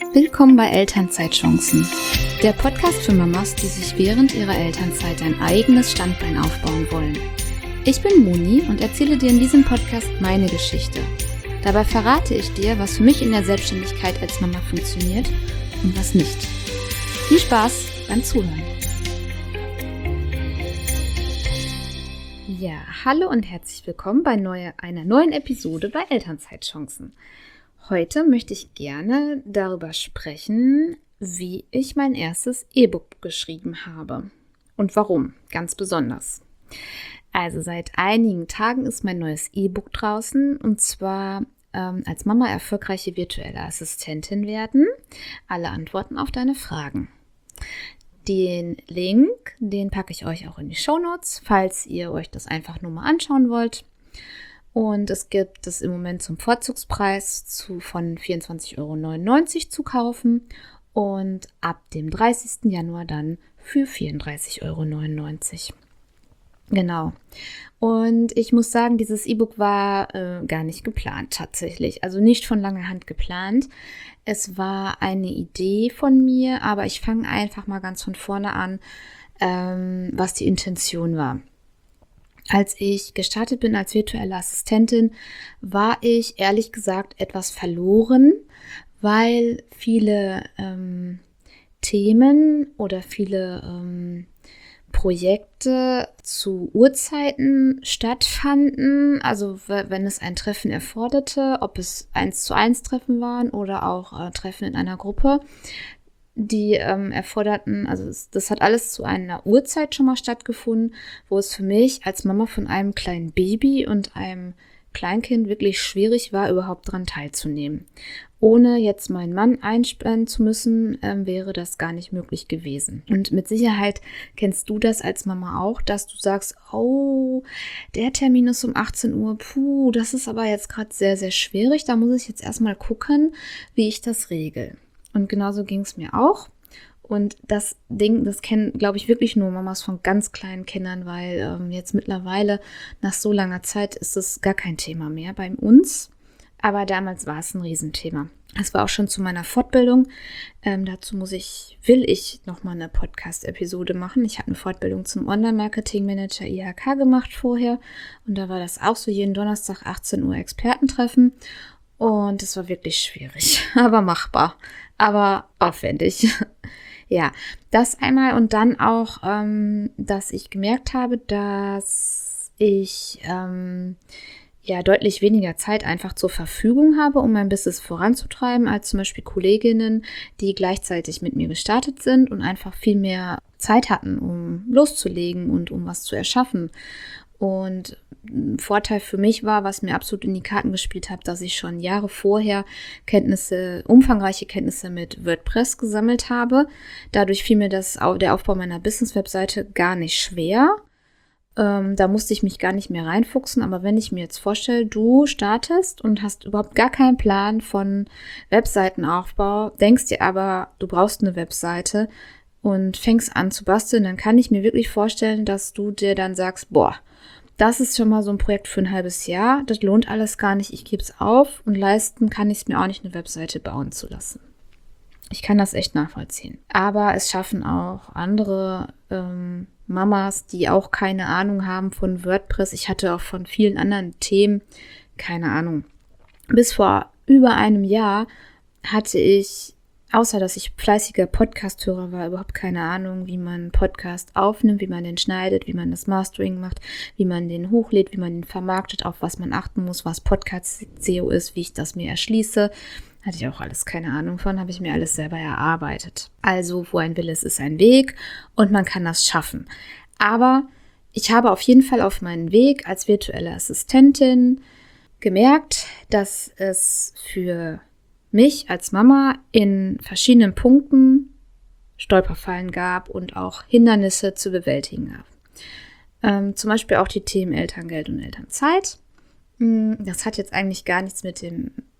Willkommen bei Elternzeitchancen, der Podcast für Mamas, die sich während ihrer Elternzeit ein eigenes Standbein aufbauen wollen. Ich bin Moni und erzähle dir in diesem Podcast meine Geschichte. Dabei verrate ich dir, was für mich in der Selbstständigkeit als Mama funktioniert und was nicht. Viel Spaß beim Zuhören. Ja, hallo und herzlich willkommen bei einer neuen Episode bei Elternzeitchancen. Heute möchte ich gerne darüber sprechen, wie ich mein erstes E-Book geschrieben habe und warum, ganz besonders. Also seit einigen Tagen ist mein neues E-Book draußen und zwar als Mama erfolgreiche virtuelle Assistentin werden, alle Antworten auf deine Fragen. Den Link, den packe ich euch auch in die Shownotes, falls ihr euch das einfach nur mal anschauen wollt. Und es gibt es im Moment zum Vorzugspreis von 24,99 € zu kaufen und ab dem 30. Januar dann für 34,99 €. Genau. Und ich muss sagen, dieses E-Book war gar nicht geplant tatsächlich. Also nicht von langer Hand geplant. Es war eine Idee von mir, aber ich fange einfach mal ganz von vorne an, was die Intention war. Als ich gestartet bin als virtuelle Assistentin, war ich ehrlich gesagt etwas verloren, weil viele Themen oder viele Projekte zu Uhrzeiten stattfanden, also wenn es ein Treffen erforderte, ob es 1:1 Treffen waren oder auch Treffen in einer Gruppe, die erforderten, also das hat alles zu einer Uhrzeit schon mal stattgefunden, wo es für mich als Mama von einem kleinen Baby und einem Kleinkind wirklich schwierig war, überhaupt daran teilzunehmen. Ohne jetzt meinen Mann einspannen zu müssen, wäre das gar nicht möglich gewesen. Und mit Sicherheit kennst du das als Mama auch, dass du sagst, oh, der Termin ist um 18 Uhr, das ist aber jetzt gerade sehr, sehr schwierig, da muss ich jetzt erstmal gucken, wie ich das regel. Und genauso ging es mir auch. Und das kennen, glaube ich, wirklich nur Mamas von ganz kleinen Kindern, weil jetzt mittlerweile nach so langer Zeit ist es gar kein Thema mehr bei uns. Aber damals war es ein Riesenthema. Es war auch schon zu meiner Fortbildung. Dazu will ich nochmal eine Podcast-Episode machen. Ich habe eine Fortbildung zum Online-Marketing-Manager IHK gemacht vorher. Und da war das auch so jeden Donnerstag 18 Uhr Expertentreffen. Und es war wirklich schwierig, aber machbar, aber aufwendig. Ja, das einmal und dann auch, dass ich gemerkt habe, dass ich deutlich weniger Zeit einfach zur Verfügung habe, um mein Business voranzutreiben, als zum Beispiel Kolleginnen, die gleichzeitig mit mir gestartet sind und einfach viel mehr Zeit hatten, um loszulegen und um was zu erschaffen. Und ein Vorteil für mich war, was mir absolut in die Karten gespielt hat, dass ich schon Jahre vorher umfangreiche Kenntnisse mit WordPress gesammelt habe. Dadurch fiel mir der Aufbau meiner Business-Webseite gar nicht schwer. Da musste ich mich gar nicht mehr reinfuchsen. Aber wenn ich mir jetzt vorstelle, du startest und hast überhaupt gar keinen Plan von Webseitenaufbau, denkst dir aber, du brauchst eine Webseite und fängst an zu basteln, dann kann ich mir wirklich vorstellen, dass du dir dann sagst, das ist schon mal so ein Projekt für ein halbes Jahr. Das lohnt alles gar nicht. Ich gebe es auf und leisten kann ich es mir auch nicht, eine Webseite bauen zu lassen. Ich kann das echt nachvollziehen. Aber es schaffen auch andere Mamas, die auch keine Ahnung haben von WordPress. Ich hatte auch von vielen anderen Themen keine Ahnung. Bis vor über einem Jahr hatte ich, außer dass ich fleißiger Podcast-Hörer war, überhaupt keine Ahnung, wie man einen Podcast aufnimmt, wie man den schneidet, wie man das Mastering macht, wie man den hochlädt, wie man den vermarktet, auf was man achten muss, was Podcast-SEO ist, wie ich das mir erschließe. Hatte ich auch alles keine Ahnung von, habe ich mir alles selber erarbeitet. Also, wo ein Wille ist, ist ein Weg und man kann das schaffen. Aber ich habe auf jeden Fall auf meinen Weg als virtuelle Assistentin gemerkt, dass es für mich als Mama in verschiedenen Punkten Stolperfallen gab und auch Hindernisse zu bewältigen gab. Zum Beispiel auch die Themen Elterngeld und Elternzeit. Das hat jetzt eigentlich gar nichts mit dem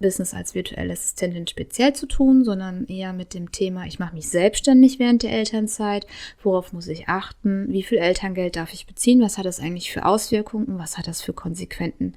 Business als virtuelle Assistentin speziell zu tun, sondern eher mit dem Thema, ich mache mich selbstständig während der Elternzeit, worauf muss ich achten, wie viel Elterngeld darf ich beziehen, was hat das eigentlich für Auswirkungen, was hat das für Konsequenzen,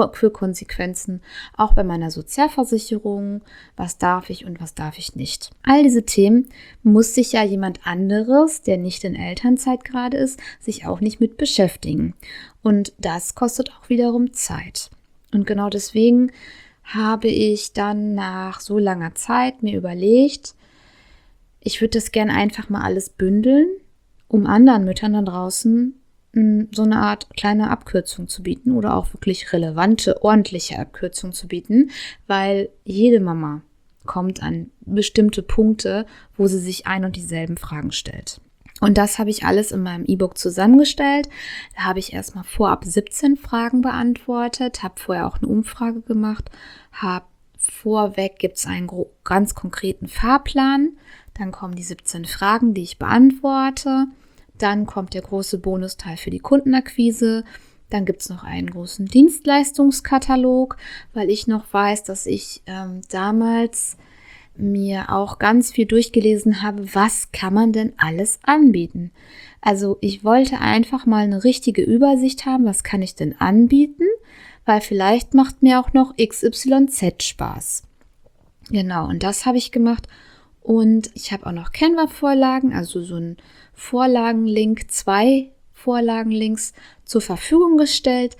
auch bei meiner Sozialversicherung, was darf ich und was darf ich nicht. All diese Themen muss sich ja jemand anderes, der nicht in Elternzeit gerade ist, sich auch nicht mit beschäftigen. Und das kostet auch wiederum Zeit. Und genau deswegen habe ich dann nach so langer Zeit mir überlegt, ich würde das gerne einfach mal alles bündeln, um anderen Müttern da draußen so eine Art kleine Abkürzung zu bieten oder auch wirklich relevante, ordentliche Abkürzung zu bieten, weil jede Mama kommt an bestimmte Punkte, wo sie sich ein und dieselben Fragen stellt. Und das habe ich alles in meinem E-Book zusammengestellt. Da habe ich erstmal vorab 17 Fragen beantwortet, habe vorher auch eine Umfrage gemacht, vorweg gibt es einen ganz konkreten Fahrplan, dann kommen die 17 Fragen, die ich beantworte, dann kommt der große Bonusteil für die Kundenakquise, dann gibt es noch einen großen Dienstleistungskatalog, weil ich noch weiß, dass ich damals mir auch ganz viel durchgelesen habe, was kann man denn alles anbieten. Also ich wollte einfach mal eine richtige Übersicht haben, was kann ich denn anbieten, weil vielleicht macht mir auch noch XYZ Spaß. Genau, und das habe ich gemacht und ich habe auch noch Canva-Vorlagen, also so ein Vorlagenlink, 2 Vorlagenlinks zur Verfügung gestellt,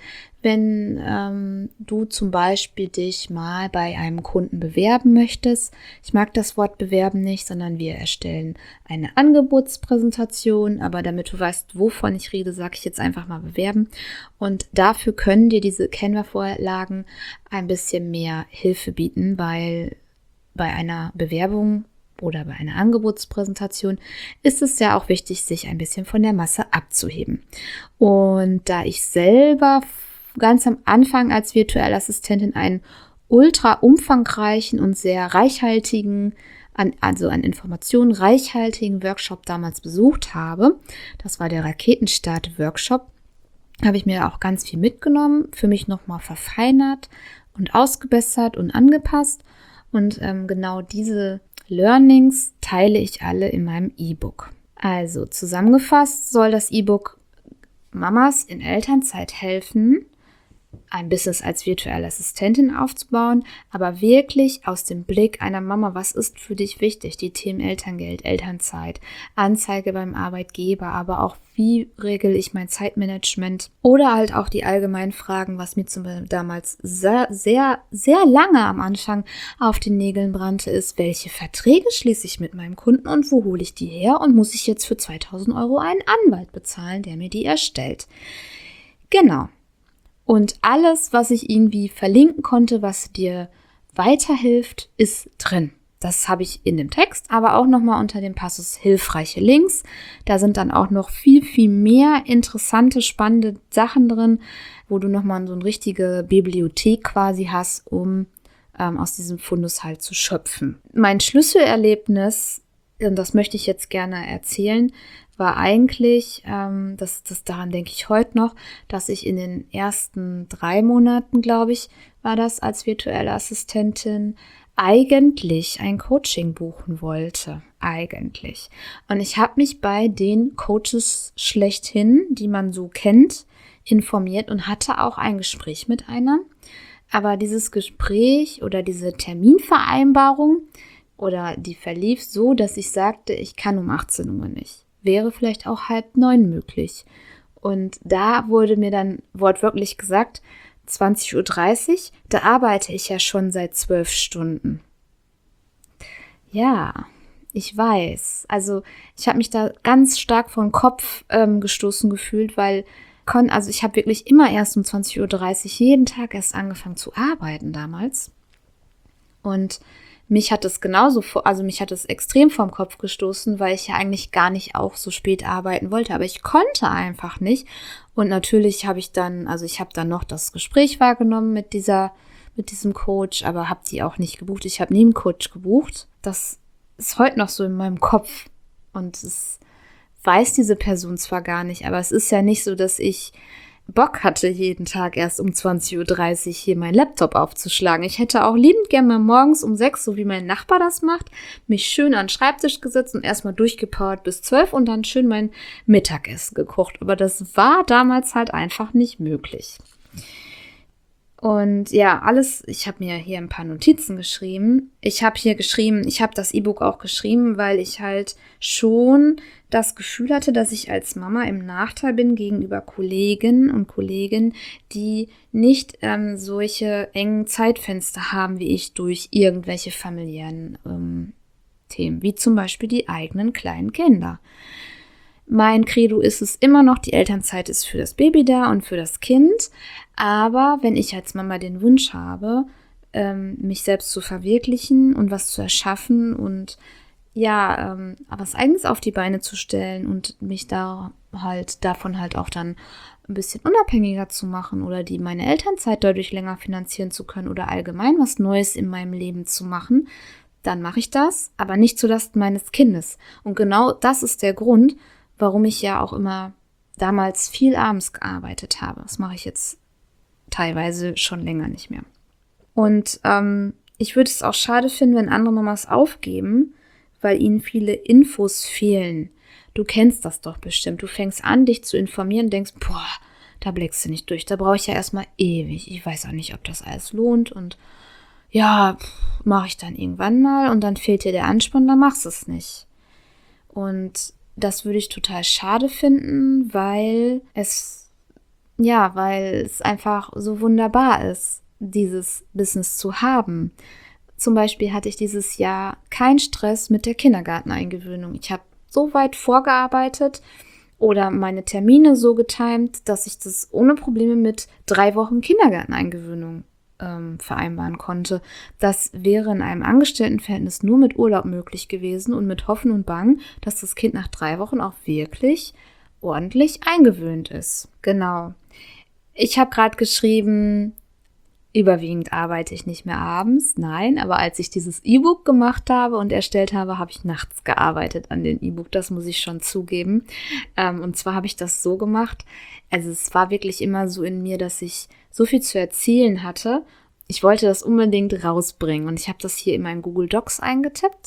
wenn du zum Beispiel dich mal bei einem Kunden bewerben möchtest. Ich mag das Wort bewerben nicht, sondern wir erstellen eine Angebotspräsentation, aber damit du weißt, wovon ich rede, sage ich jetzt einfach mal bewerben. Und dafür können dir diese Canva-Vorlagen ein bisschen mehr Hilfe bieten, weil bei einer Bewerbung oder bei einer Angebotspräsentation ist es ja auch wichtig, sich ein bisschen von der Masse abzuheben. Und da ich selber ganz am Anfang als virtuelle Assistentin einen ultra umfangreichen und sehr reichhaltigen, an Informationen reichhaltigen Workshop damals besucht habe, das war der Raketenstart-Workshop, habe ich mir auch ganz viel mitgenommen, für mich nochmal verfeinert und ausgebessert und angepasst. Und genau diese Learnings teile ich alle in meinem E-Book. Also zusammengefasst soll das E-Book Mamas in Elternzeit helfen, ein Business als virtuelle Assistentin aufzubauen, aber wirklich aus dem Blick einer Mama, was ist für dich wichtig? Die Themen Elterngeld, Elternzeit, Anzeige beim Arbeitgeber, aber auch wie regel ich mein Zeitmanagement oder halt auch die allgemeinen Fragen, was mir damals sehr, sehr, sehr lange am Anfang auf den Nägeln brannte, ist, welche Verträge schließe ich mit meinem Kunden und wo hole ich die her und muss ich jetzt für 2.000 Euro einen Anwalt bezahlen, der mir die erstellt? Genau. Und alles, was ich irgendwie verlinken konnte, was dir weiterhilft, ist drin. Das habe ich in dem Text, aber auch nochmal unter dem Passus hilfreiche Links. Da sind dann auch noch viel, viel mehr interessante, spannende Sachen drin, wo du nochmal so eine richtige Bibliothek quasi hast, um aus diesem Fundus halt zu schöpfen. Mein Schlüsselerlebnis, und das möchte ich jetzt gerne erzählen, war eigentlich, daran denke ich heute noch, dass ich in den ersten 3 Monaten, glaube ich, war das als virtuelle Assistentin, eigentlich ein Coaching buchen wollte. Eigentlich. Und ich habe mich bei den Coaches schlechthin, die man so kennt, informiert und hatte auch ein Gespräch mit einer. Aber dieses Gespräch oder diese Terminvereinbarung oder die verlief so, dass ich sagte, ich kann um 18 Uhr nicht. Wäre vielleicht auch 8:30 möglich. Und da wurde mir dann wortwörtlich gesagt, 20:30 Uhr, da arbeite ich ja schon seit 12 Stunden. Ja, ich weiß. Also ich habe mich da ganz stark vor den Kopf gestoßen gefühlt, weil ich habe wirklich immer erst um 20:30 Uhr jeden Tag erst angefangen zu arbeiten damals. Und mich hat es mich hat es extrem vom Kopf gestoßen, weil ich ja eigentlich gar nicht auch so spät arbeiten wollte, aber ich konnte einfach nicht. Und natürlich habe ich dann noch das Gespräch wahrgenommen mit diesem Coach, aber habe die auch nicht gebucht. Ich habe nie einen Coach gebucht. Das ist heute noch so in meinem Kopf und es weiß diese Person zwar gar nicht, aber es ist ja nicht so, dass ich Bock hatte, jeden Tag erst um 20:30 Uhr hier meinen Laptop aufzuschlagen. Ich hätte auch liebend gerne mal morgens um 6, so wie mein Nachbar das macht, mich schön an den Schreibtisch gesetzt und erstmal durchgepowert bis 12 und dann schön mein Mittagessen gekocht. Aber das war damals halt einfach nicht möglich. Und ja, ich habe mir hier ein paar Notizen geschrieben. Ich habe das E-Book auch geschrieben, weil ich halt schon das Gefühl hatte, dass ich als Mama im Nachteil bin gegenüber Kolleginnen und Kollegen, die nicht solche engen Zeitfenster haben wie ich durch irgendwelche familiären Themen, wie zum Beispiel die eigenen kleinen Kinder. Mein Credo ist es immer noch, die Elternzeit ist für das Baby da und für das Kind. Aber wenn ich als Mama den Wunsch habe, mich selbst zu verwirklichen und was zu erschaffen und ja, was Eigenes auf die Beine zu stellen und mich davon halt auch dann ein bisschen unabhängiger zu machen oder meine Elternzeit dadurch länger finanzieren zu können oder allgemein was Neues in meinem Leben zu machen, dann mache ich das, aber nicht zulasten meines Kindes. Und genau das ist der Grund, warum ich ja auch immer damals viel abends gearbeitet habe. Das mache ich jetzt teilweise schon länger nicht mehr. Und ich würde es auch schade finden, wenn andere Mamas aufgeben, weil ihnen viele Infos fehlen. Du kennst das doch bestimmt. Du fängst an, dich zu informieren, denkst, boah, da blickst du nicht durch. Da brauche ich ja erstmal ewig. Ich weiß auch nicht, ob das alles lohnt. Und ja, mache ich dann irgendwann mal. Und dann fehlt dir der Ansporn, dann machst du es nicht. Und das würde ich total schade finden, weil es einfach so wunderbar ist, dieses Business zu haben. Zum Beispiel hatte ich dieses Jahr keinen Stress mit der Kindergarteneingewöhnung. Ich habe so weit vorgearbeitet oder meine Termine so getimt, dass ich das ohne Probleme mit 3 Wochen Kindergarteneingewöhnung vereinbaren konnte. Das wäre in einem Angestelltenverhältnis nur mit Urlaub möglich gewesen und mit Hoffen und Bangen, dass das Kind nach 3 Wochen auch wirklich ordentlich eingewöhnt ist. Genau. Ich habe gerade geschrieben, überwiegend arbeite ich nicht mehr abends. Nein, aber als ich dieses E-Book gemacht habe und erstellt habe, habe ich nachts gearbeitet an dem E-Book. Das muss ich schon zugeben. Und zwar habe ich das so gemacht. Also es war wirklich immer so in mir, dass ich so viel zu erzählen hatte. Ich wollte das unbedingt rausbringen. Und ich habe das hier in meinen Google Docs eingetippt.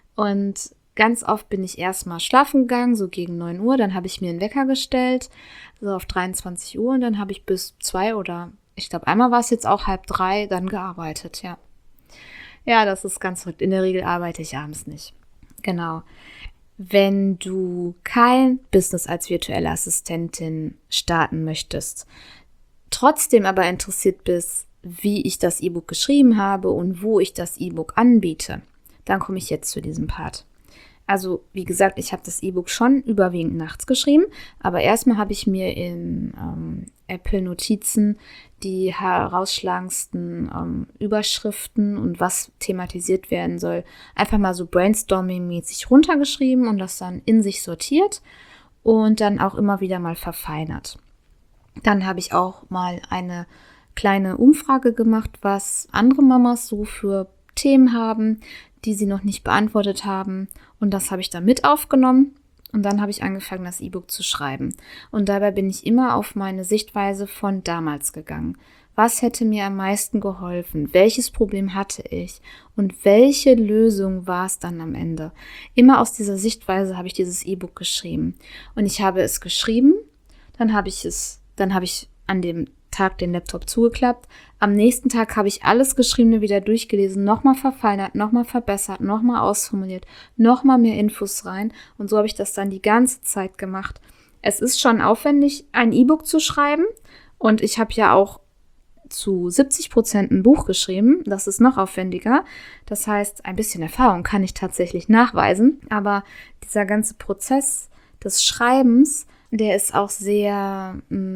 Und ganz oft bin ich erstmal schlafen gegangen, so gegen 9 Uhr. Dann habe ich mir einen Wecker gestellt, so auf 23 Uhr. Und dann habe ich bis 2 oder ich glaube, einmal war es jetzt auch 2:30 dann gearbeitet, ja. Ja, das ist ganz verrückt. In der Regel arbeite ich abends nicht. Genau. Wenn du kein Business als virtuelle Assistentin starten möchtest, trotzdem aber interessiert bist, wie ich das E-Book geschrieben habe und wo ich das E-Book anbiete, dann komme ich jetzt zu diesem Part. Also, wie gesagt, ich habe das E-Book schon überwiegend nachts geschrieben, aber erstmal habe ich mir in Apple Notizen die herausschlagendsten Überschriften und was thematisiert werden soll, einfach mal so brainstorming-mäßig runtergeschrieben und das dann in sich sortiert und dann auch immer wieder mal verfeinert. Dann habe ich auch mal eine kleine Umfrage gemacht, was andere Mamas so für Themen haben, die sie noch nicht beantwortet haben. Und das habe ich dann mit aufgenommen. Und dann habe ich angefangen, das E-Book zu schreiben. Und dabei bin ich immer auf meine Sichtweise von damals gegangen. Was hätte mir am meisten geholfen? Welches Problem hatte ich? Und welche Lösung war es dann am Ende? Immer aus dieser Sichtweise habe ich dieses E-Book geschrieben. Und ich habe es geschrieben, dann habe ich an dem Tag den Laptop zugeklappt. Am nächsten Tag habe ich alles Geschriebene wieder durchgelesen, nochmal verfeinert, nochmal verbessert, nochmal ausformuliert, nochmal mehr Infos rein. Und so habe ich das dann die ganze Zeit gemacht. Es ist schon aufwendig, ein E-Book zu schreiben. Und ich habe ja auch zu 70% ein Buch geschrieben. Das ist noch aufwendiger. Das heißt, ein bisschen Erfahrung kann ich tatsächlich nachweisen. Aber dieser ganze Prozess des Schreibens, der ist auch sehr,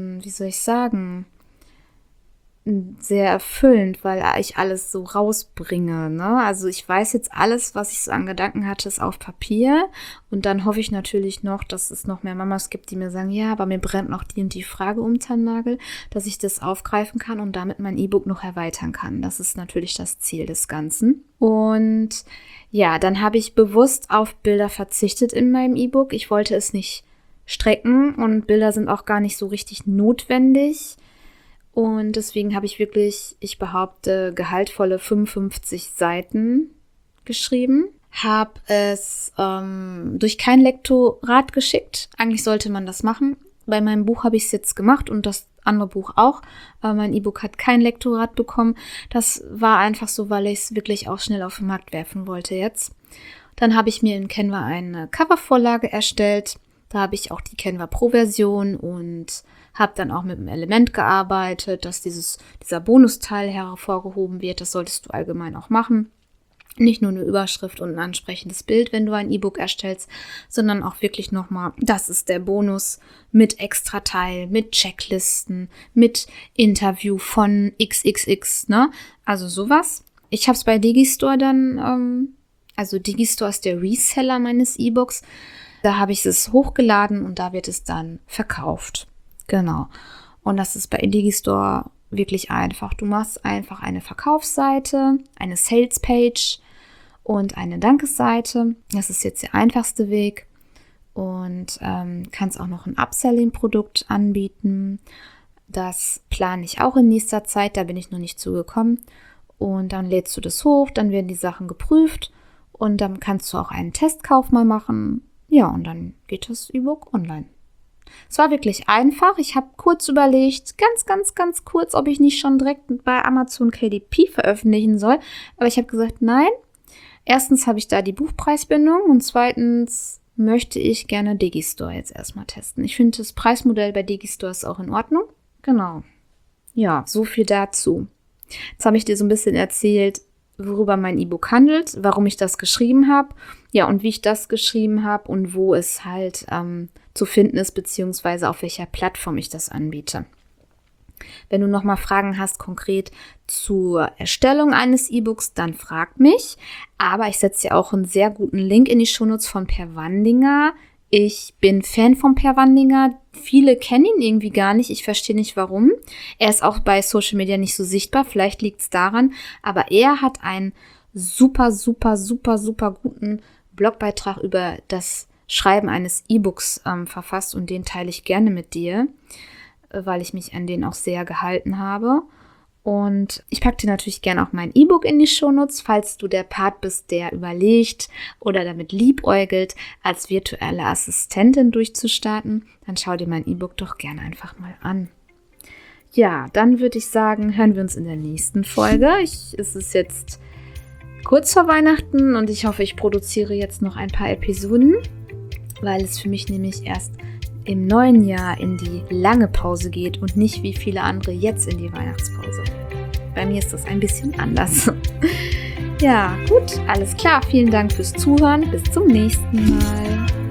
sehr erfüllend, weil ich alles so rausbringe, ne? Also ich weiß jetzt alles, was ich so an Gedanken hatte, ist auf Papier und dann hoffe ich natürlich noch, dass es noch mehr Mamas gibt, die mir sagen, ja, aber mir brennt noch die und die Frage unterm Nagel, dass ich das aufgreifen kann und damit mein E-Book noch erweitern kann. Das ist natürlich das Ziel des Ganzen. Und ja, dann habe ich bewusst auf Bilder verzichtet in meinem E-Book. Ich wollte es nicht strecken und Bilder sind auch gar nicht so richtig notwendig. Und deswegen habe ich wirklich, ich behaupte, gehaltvolle 55 Seiten geschrieben. Habe es durch kein Lektorat geschickt. Eigentlich sollte man das machen. Bei meinem Buch habe ich es jetzt gemacht und das andere Buch auch. Aber mein E-Book hat kein Lektorat bekommen. Das war einfach so, weil ich es wirklich auch schnell auf den Markt werfen wollte jetzt. Dann habe ich mir in Canva eine Covervorlage erstellt. Da habe ich auch die Canva Pro-Version und habe dann auch mit einem Element gearbeitet, dass dieser Bonusteil hervorgehoben wird. Das solltest du allgemein auch machen. Nicht nur eine Überschrift und ein ansprechendes Bild, wenn du ein E-Book erstellst, sondern auch wirklich nochmal, das ist der Bonus mit Extrateil, mit Checklisten, mit Interview von XXX, ne? Also sowas. Ich habe es bei Digistore dann, also Digistore ist der Reseller meines E-Books. Da habe ich es hochgeladen und da wird es dann verkauft. Genau. Und das ist bei Digistore wirklich einfach. Du machst einfach eine Verkaufsseite, eine Sales-Page und eine Dankesseite. Das ist jetzt der einfachste Weg. Und kannst auch noch ein Upselling-Produkt anbieten. Das plane ich auch in nächster Zeit. Da bin ich noch nicht zugekommen. Und dann lädst du das hoch, dann werden die Sachen geprüft. Und dann kannst du auch einen Testkauf mal machen. Ja, und dann geht das E-Book online. Es war wirklich einfach. Ich habe kurz überlegt, ganz kurz, ob ich nicht schon direkt bei Amazon KDP veröffentlichen soll. Aber ich habe gesagt, nein. Erstens habe ich da die Buchpreisbindung und zweitens möchte ich gerne Digistore jetzt erstmal testen. Ich finde das Preismodell bei Digistore ist auch in Ordnung. Genau. Ja, so viel dazu. Jetzt habe ich dir so ein bisschen erzählt, worüber mein E-Book handelt, warum ich das geschrieben habe, ja, und wie ich das geschrieben habe und wo es halt zu finden ist, beziehungsweise auf welcher Plattform ich das anbiete. Wenn du nochmal Fragen hast, konkret zur Erstellung eines E-Books, dann frag mich. Aber ich setze dir auch einen sehr guten Link in die Shownotes von Per Wandinger. Ich bin Fan von Per Wandinger. Viele kennen ihn irgendwie gar nicht. Ich verstehe nicht, warum. Er ist auch bei Social Media nicht so sichtbar. Vielleicht liegt es daran. Aber er hat einen super guten Blogbeitrag über das Schreiben eines E-Books verfasst. Und den teile ich gerne mit dir, weil ich mich an den auch sehr gehalten habe. Und ich packe dir natürlich gerne auch mein E-Book in die Shownotes, falls du der Part bist, der überlegt oder damit liebäugelt, als virtuelle Assistentin durchzustarten. Dann schau dir mein E-Book doch gerne einfach mal an. Ja, dann würde ich sagen, hören wir uns in der nächsten Folge. Es ist jetzt kurz vor Weihnachten und ich hoffe, ich produziere jetzt noch ein paar Episoden, weil es für mich nämlich erst im neuen Jahr in die lange Pause geht und nicht wie viele andere jetzt in die Weihnachtspause. Bei mir ist das ein bisschen anders. Ja, gut, alles klar. Vielen Dank fürs Zuhören. Bis zum nächsten Mal.